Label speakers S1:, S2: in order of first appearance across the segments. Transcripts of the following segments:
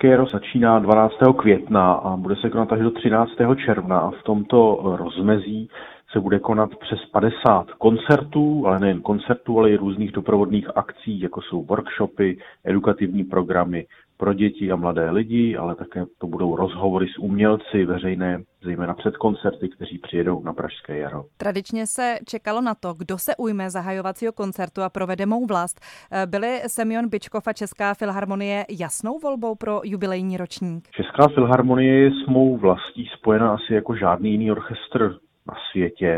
S1: Pražské jaro začíná 12. května a bude se konat až do 13. června a v tomto rozmezí se bude konat přes 50 koncertů, ale nejen koncertů, ale i různých doprovodných akcí, jako jsou workshopy, edukativní programy pro děti a mladé lidi, ale také to budou rozhovory s umělci veřejné, zejména před koncerty, kteří přijedou na Pražské jaro.
S2: Tradičně se čekalo na to, kdo se ujme zahajovacího koncertu a provede Mou vlast. Byli Semjon Byčkov a Česká filharmonie jasnou volbou pro jubilejní ročník?
S1: Česká filharmonie je s Mou vlastí spojena asi jako žádný jiný orchestr na světě.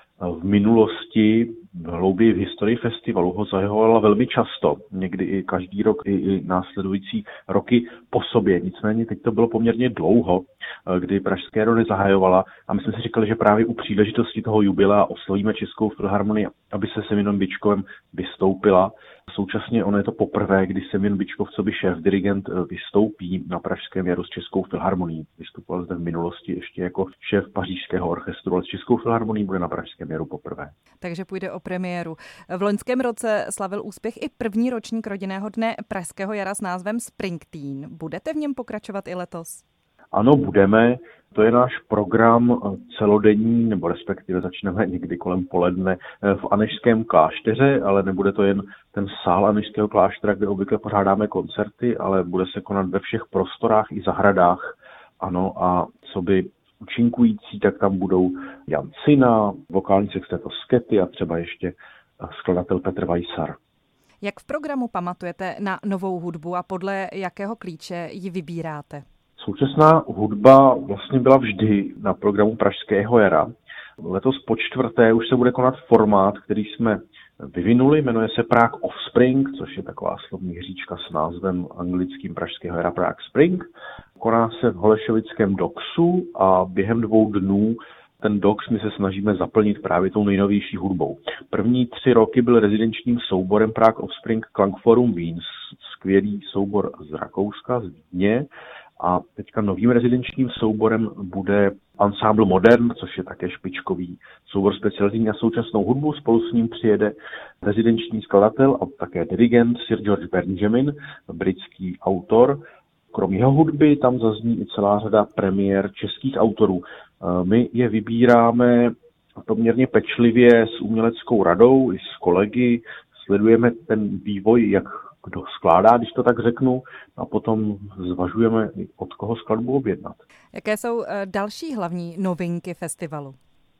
S1: V minulosti, hlouběji v historii festivalu ho zahajovala velmi často, někdy i každý rok, i následující roky po sobě. Nicméně teď to bylo poměrně dlouho, kdy Pražské jaro nezahajovala a my jsme si říkali, že právě u příležitosti toho jubilea oslovíme Českou filharmonii, aby se Semjonem Byčkovem vystoupila. Současně ono je to poprvé, kdy Semjon Byčkov, co by šéf-dirigent, vystoupí na Pražském jaru s Českou filharmonií. Vystupoval zde v minulosti ještě jako šéf pařížského orchestru, ale s Českou filharmonií bude na Pražském jaru poprvé.
S2: Takže půjde o premiéru. V loňském roce slavil úspěch i první ročník rodinného dne Pražského jara s názvem Springteen. Budete v něm pokračovat i letos?
S1: Ano, budeme. To je náš program celodenní, nebo respektive začneme někdy kolem poledne v Anežském klášteře, ale nebude to jen ten sál Anežského kláštera, kde obvykle pořádáme koncerty, ale bude se konat ve všech prostorách i zahradách. Ano, a co by účinkující, tak tam budou Jan Cina, vokální sextet Skety a třeba ještě skladatel Petr Weissar.
S2: Jak v programu pamatujete na novou hudbu a podle jakého klíče ji vybíráte?
S1: Současná hudba vlastně byla vždy na programu Pražského jara. Letos po čtvrté už se bude konat formát, který jsme vyvinuli, jmenuje se Prague Offspring, což je taková slovní hříčka s názvem anglickým Pražského jara Prague Spring. Koná se v Holešovickém Doxu a během 2 dnů ten Dox my se snažíme zaplnit právě tou nejnovější hudbou. První 3 roky byl rezidenčním souborem Prague Offspring Klangforum Wien, skvělý soubor z Rakouska, z Vídně. A teďka novým rezidenčním souborem bude Ensemble Modern, což je také špičkový soubor specializovaný na současnou hudbu. Spolu s ním přijede rezidenční skladatel a také dirigent Sir George Benjamin, britský autor. Kromě jeho hudby tam zazní i celá řada premiér českých autorů. My je vybíráme poměrně pečlivě s uměleckou radou i s kolegy. Sledujeme ten vývoj, jak kdo skládá, když to tak řeknu, a potom zvažujeme, od koho skladbu objednat.
S2: Jaké jsou další hlavní novinky festivalu?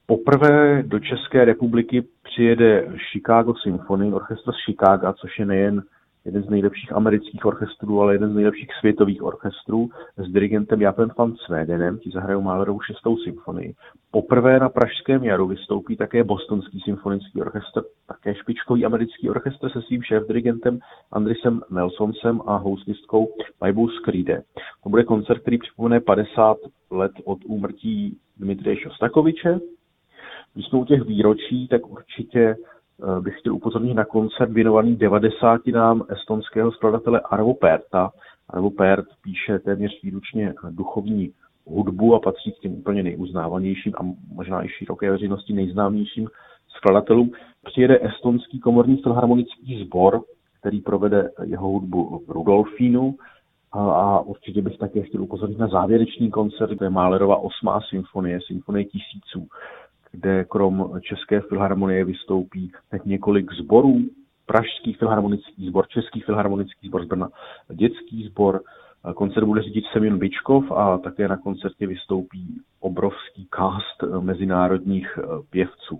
S1: Poprvé do České republiky přijede Chicago Symphony, orchestr z Chicaga, což je nejen jeden z nejlepších amerických orchestrů, ale jeden z nejlepších světových orchestrů s dirigentem Japem van Swedenem, ti zahrajou Mahlerovu 6. symfonii. Poprvé na Pražském jaru vystoupí také Bostonský symfonický orchestr, také špičkový americký orchestr se svým šéf-dirigentem Andrisem Nelsonsem a houstistkou Majbou Skříde. To bude koncert, který připomene 50 let od úmrtí Dmitrije Šostakoviče. Když jsme u těch výročí, tak určitě bych chtěl upozornit na koncert věnovaný 90. estonského skladatele Arvo Pärta. Arvo Pärt píše téměř výlučně duchovní hudbu a patří k těm úplně nejuznávanějším a možná i široké veřejnosti nejznámějším skladatelům. Přijede estonský komorní filharmonický sbor, který provede jeho hudbu v Rudolfínu. A určitě bych také chtěl upozornit na závěrečný koncert, to je Mahlerova 8. symfonie, symfonie tisíců, kde krom České filharmonie vystoupí teď několik sborů, Pražský filharmonický sbor, Český filharmonický sbor z Brna, dětský sbor. Koncert bude řídit Semjon Byčkov a také na koncertě vystoupí obrovský cast mezinárodních pěvců.